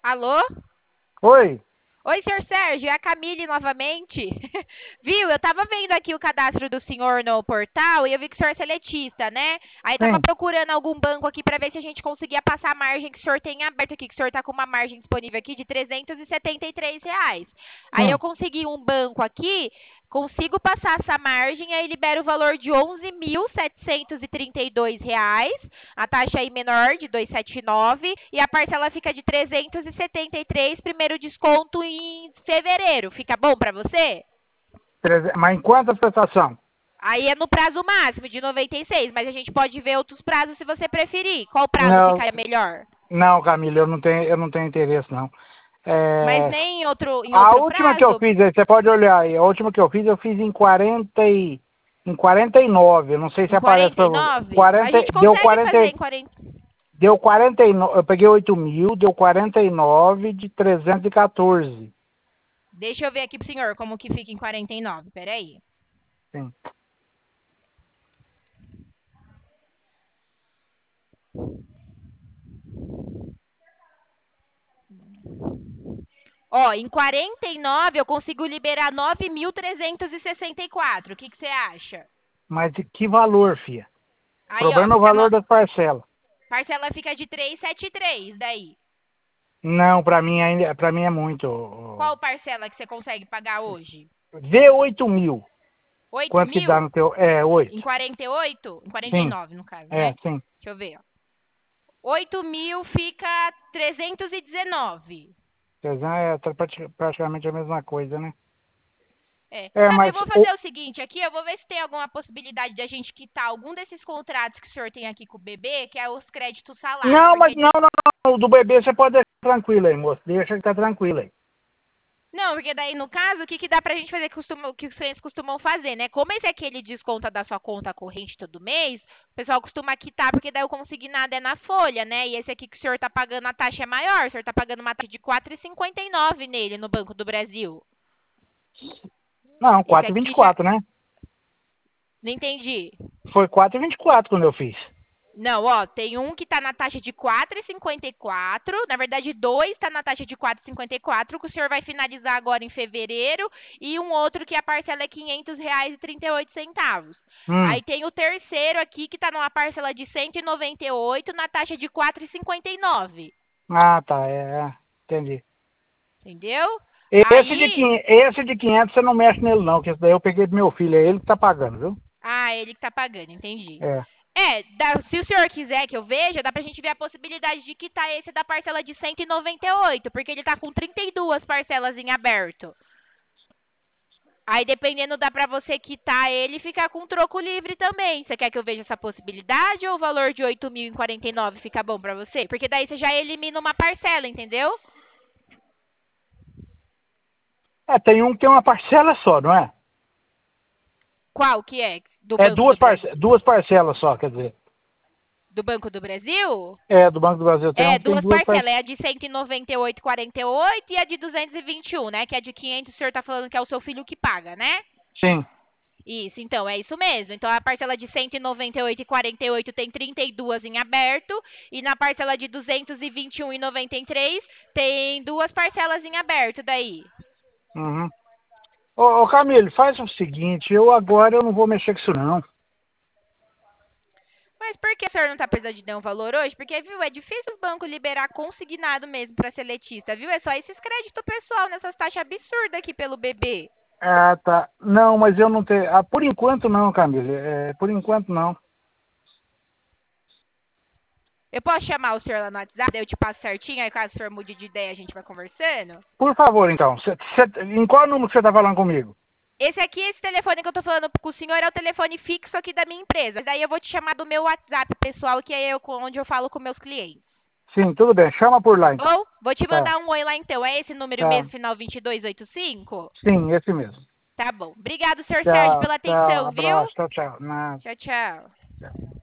Alô? Oi? Oi, senhor Sérgio, é a Camille novamente. Viu? Eu tava vendo aqui o cadastro do senhor no portal e eu vi que o senhor é seletista, né? Aí tava Sim. procurando algum banco aqui pra ver se a gente conseguia passar a margem que o senhor tem aberta aqui, que o senhor tá com uma margem disponível aqui de R$ 373. Aí eu Sim. consegui um banco aqui, consigo passar essa margem, aí libera o valor de R$ 11.732, a taxa aí menor de 279 e a parcela fica de 373, primeiro desconto em fevereiro. Fica bom pra você? Mas em quantas prestação? Aí é no prazo máximo de 96, mas a gente pode ver outros prazos se você preferir. Qual prazo Não, ficaria melhor? não, Camila, eu não tenho interesse, não. Mas É, nem em a outro última que eu prazo? fiz, aí, você pode olhar aí, a última que eu fiz em 49, eu não sei se Em aparece para você. 49? A gente Deu consegue 40, fazer em 40. deu 49, eu peguei 8.000, deu 49 de 314. Deixa eu ver aqui pro senhor como que fica em 49. Peraí. Sim. Ó, em 49 eu consigo liberar 9.364. O que você acha? Mas de que valor, filha? O Aí, ó, problema é o fica valor das parcelas. parcela fica de 373 daí. Não, para mim é muito. Qual parcela que você consegue pagar hoje? Vê 8.000. 8 Quanto que dá mil? no teu? É, 8. Em 48? Em Sim, 49, no caso, né? sim. Deixa eu ver, ó. 8 mil fica 319. Praticamente a mesma coisa, né? É. É, Sabe, eu mas vou fazer o seguinte aqui, eu vou ver se tem alguma possibilidade de a gente quitar algum desses contratos que o senhor tem aqui com o bebê, que é os créditos salário, não, mas porque não, não, não. O do bebê você pode deixar tranquilo aí, moço. Deixa que tá tranquilo aí. não, porque daí, no caso, o que, que dá pra gente fazer o que os clientes costumam fazer, né? Como esse aqui ele desconta da sua conta corrente todo mês, o pessoal costuma quitar, porque daí o consignado é na folha, né? E esse aqui que o senhor tá pagando a taxa é maior, o senhor tá pagando uma taxa de 4,59 nele no Banco do Brasil. Não, Esse quatro e vinte e aqui já. quatro, né? Não entendi. Foi 4,24 quando eu fiz. Não, ó, tem um que tá na taxa de 4,54. Na verdade, dois tá na taxa de 4,54, que o senhor vai finalizar agora em fevereiro, e um outro que a parcela é R$ 500,38. Hum. Aí tem o terceiro aqui que tá numa parcela de 198 na taxa de 4,59. Ah, tá. Entendi. Entendeu? Aí, Esse de 500 você não mexe nele, não. Que esse daí eu peguei do meu filho. É ele que tá pagando, viu? ele que tá pagando, entendi. É. Se o senhor quiser que eu veja, dá pra gente ver a possibilidade de quitar esse da parcela de 198, porque ele tá com 32 parcelas em aberto. Aí, dependendo, dá pra você quitar ele e ficar com troco livre também. Você quer que eu veja essa possibilidade ou o valor de 8.049 fica bom pra você? Porque daí você já elimina uma parcela, entendeu? Tem um que tem uma parcela só, não é? Qual que é? Do É Banco do Brasil? duas parcelas só, quer dizer. Do Banco do Brasil? É, do Banco do Brasil tem um É, que tem duas duas parcelas. parcelas. É a de 198,48 e a de 221, né? Que é a de 500, o senhor tá falando que é o seu filho que paga, né? Sim. Isso, então, é isso mesmo. Então, a parcela de 198,48 tem 32 em aberto. E na parcela de 221,93 tem duas parcelas em aberto daí. Uhum. Ô, Camilo, faz o seguinte, eu não vou mexer com isso não. Mas por que o senhor não tá precisando de dar um valor hoje? Porque, viu, é difícil o banco liberar consignado mesmo para seletista, viu? É só esses créditos pessoal nessas taxas absurdas aqui pelo bebê. Ah, tá. Não, mas eu não tenho. Ah, por enquanto não, Camilo. Por enquanto não. Eu posso chamar o senhor lá no WhatsApp, daí eu te passo certinho, aí caso o senhor mude de ideia a gente vai conversando? Por favor, então. Em qual número que você está falando comigo? Esse aqui, esse telefone que eu tô falando com o senhor é o telefone fixo aqui da minha empresa. Daí eu vou te chamar do meu WhatsApp pessoal, que é onde eu falo com meus clientes. Sim, tudo bem. Chama por lá Tá então. bom? Vou te Tá, mandar um oi lá então. É esse número tá. mesmo, final 2285? Sim, esse mesmo. Tá bom. Obrigado, senhor Sérgio, Tchau, pela tchau. atenção, viu? Abraço. Tchau, tchau. Tchau, tchau. Tchau.